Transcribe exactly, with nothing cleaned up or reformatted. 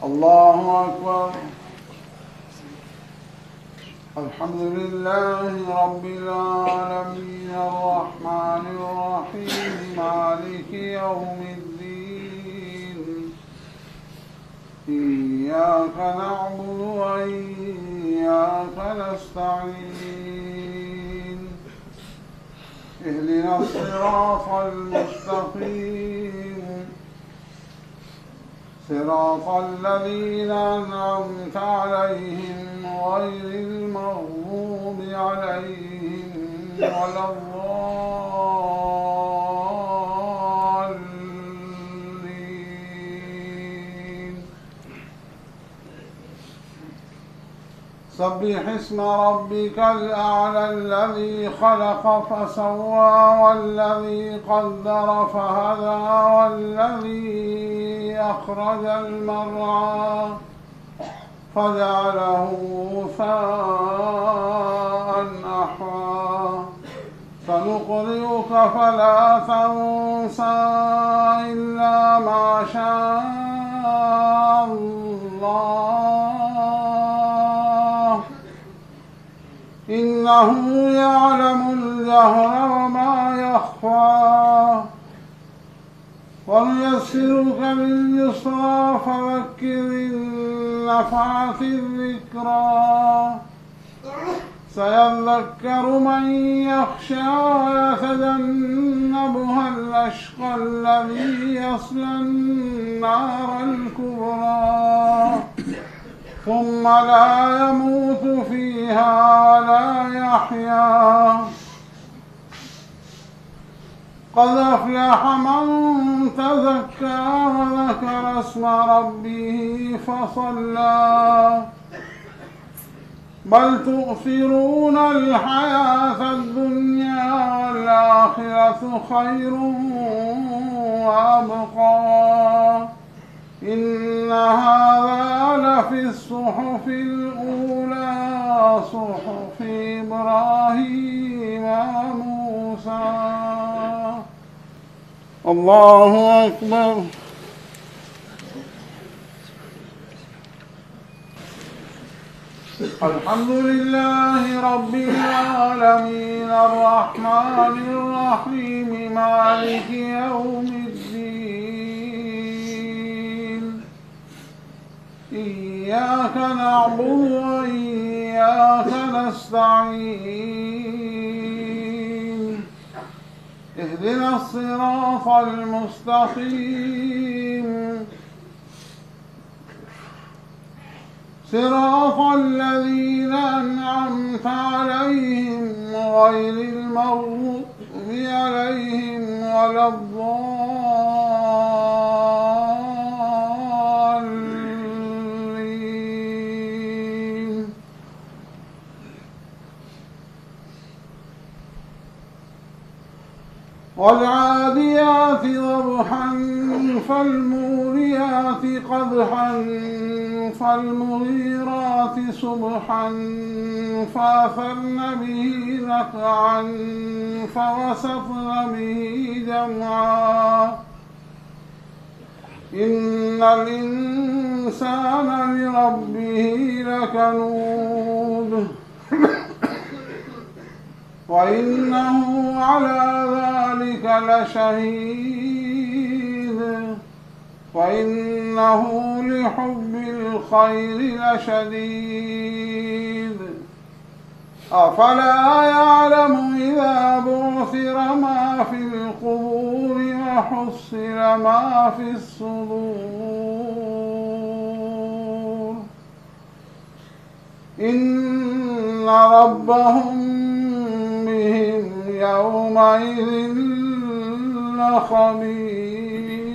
الله أكبر. الحمد لله رب العالمين الرحمن الرحيم مالك يوم الدين إياك نعبد وإياك نستعين اهدنا الصراط المستقيم صراط الذين أنعمت عليهم غير المغضوب عليهم ولا الضالين. سبح اسم ربك الأعلى الذي خلق فسوى والذي قدر فهدى والذي أخرج المرعى فجعله غثاء أحوى سنقرئك فلا تنسى إلا ما شاء الله إنه يعلم الجهر وما يخفى ونيسرك لليسرى فذكر إن نفعت الذكرى سيذكر من يخشى ويتجنبها الأشقى الذي يصلى النار الكبرى ثم لا يموت فيها ولا يحيا قد أفلح من تزكى وذكر اسم ربه فصلى بل تؤثرون الحياة الدنيا والآخرة خير وأبقى إن هذا لفي الصحف الأولى صحف إبراهيم وموسى. الله أكبر. الحمد لله رب العالمين الرحمن الرحيم مالك يوم الدين إياك نعبد وإياك نستعين اهدنا الصراط المستقيم صراط الذين أنعمت عليهم غير المغضوب عليهم ولا الضالين. والعاديات ضبحا فالموريات قدحا فالمغيرات صبحا فأثرن به نقعا فوسطن به جمعا إن الإنسان لربه لكنود وإنه على ذلك لشهيد وإنه لحب الخير لشديد أفلا يعلم إذا بعثر ما في القبور وحصل ما في الصدور إن ربهم بهم يومئذ لخبير.